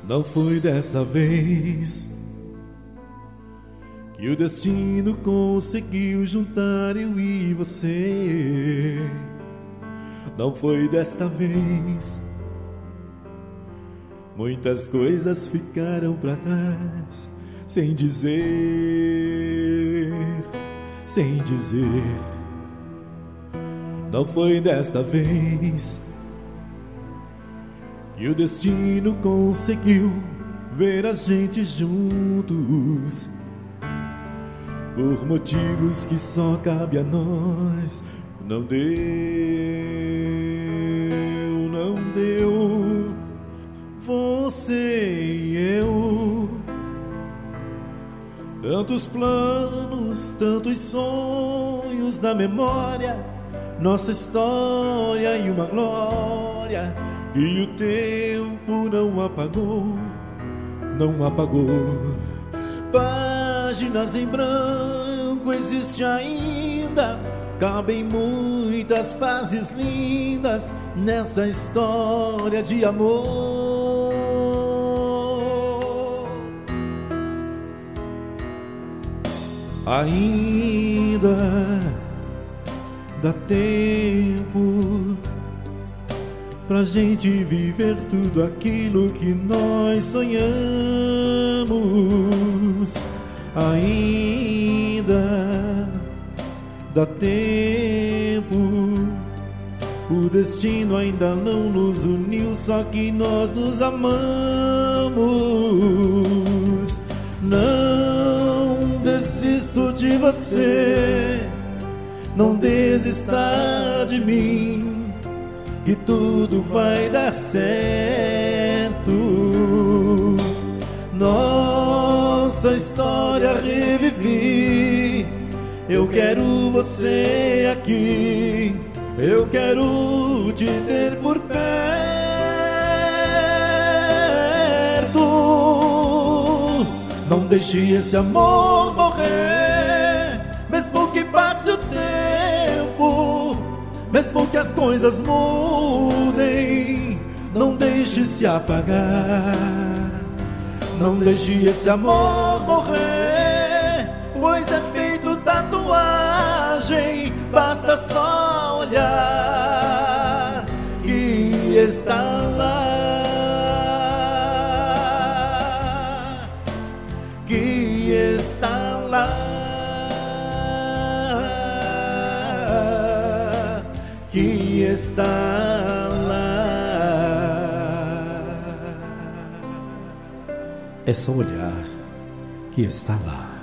Não foi dessa vez que o destino conseguiu juntar eu e você. Não foi desta vez. Muitas coisas ficaram pra trás, sem dizer. Não foi desta vez que o destino conseguiu ver a gente juntos, por motivos que só cabe a nós. Não deu, você e eu. Tantos planos, tantos sonhos na memória, nossa história e uma glória que o tempo não apagou. Páginas em branco existe ainda, cabem muitas fases lindas nessa história de amor. Ainda dá tempo pra gente viver tudo aquilo que nós sonhamos. Ainda dá tempo, o destino ainda não nos uniu, só que nós nos amamos. Não desisto de você, não desista de mim, que tudo vai dar certo. Nossa história revivi, eu quero você aqui, eu quero te ter por perto. Não deixe esse amor morrer, mesmo que passe o tempo, mesmo que as coisas mudem. Não deixe se apagar, não deixe esse amor morrer, pois é feito tatuagem, basta só olhar que está lá, que está lá, que está lá. É só olhar que está lá.